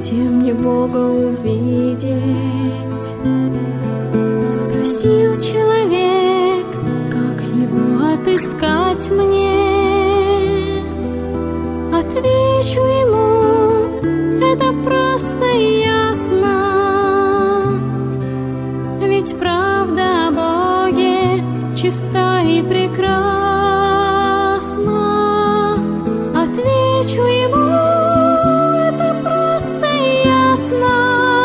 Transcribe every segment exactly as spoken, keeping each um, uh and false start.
где мне Бога увидеть? Спросил человек, как его отыскать мне. Отвечу ему, это просто и ясно, ведь правда о Боге чиста и прекрасна. Отвечу ему, это просто и ясно,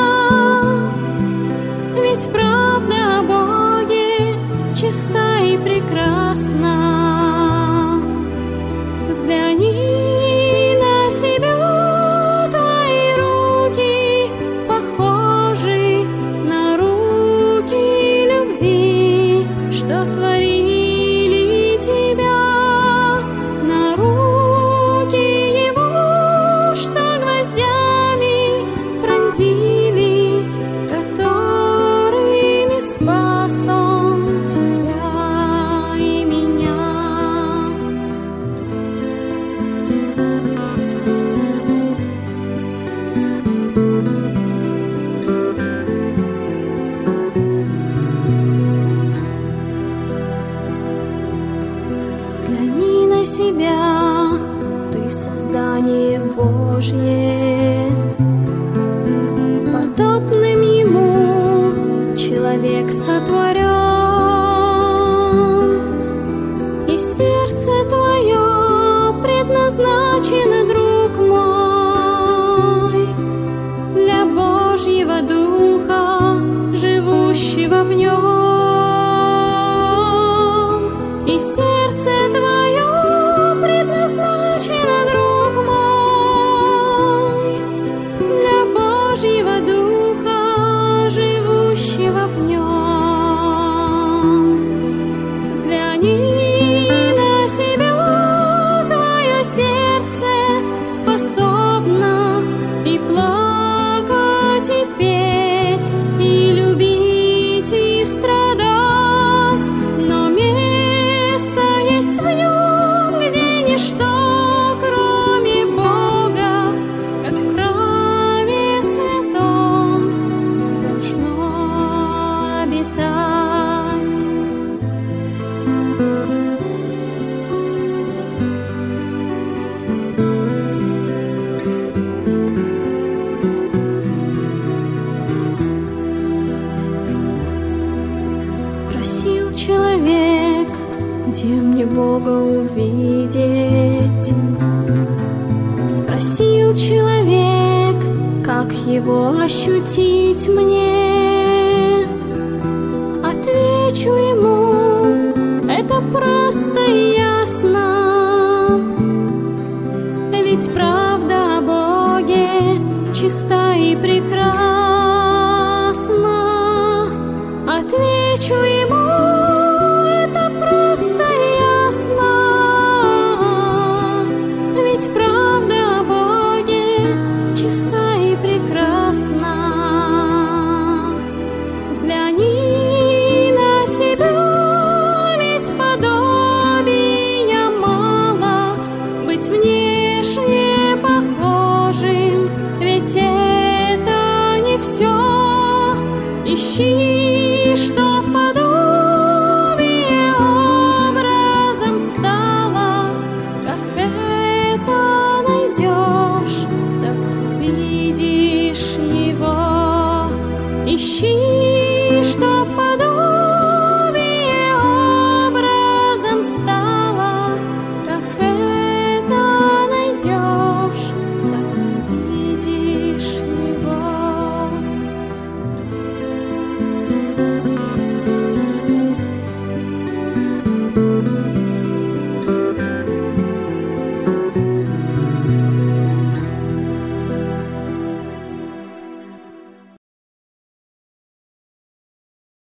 ведь правда о Боге чиста и прекрасна. Взгляни на себя, твои руки похожи на руки любви, что творили тебя, на руки Его, что гвоздями пронзили, которыми спас Он тебя и меня. Взгляни на себя, ты создание Божье, подобным Ему человек сотворен, и сердце твое предназначено, друг мой, для Божьего Духа, живущего в нем. И сердце твое предназначено, друг мой, для Божьего Духа, живущего в нем. Взгляни на себя, твое сердце способно и плакать, и петь, и любить, и страдать, но место есть в нем, где ничто, кроме Бога, как в храме святом, должно обитать. Спросил человек, где мне Бога увидеть? Спросил человек, как Его ощутить мне? Отвечу ему, это просто и ясно, ведь правда о Боге чиста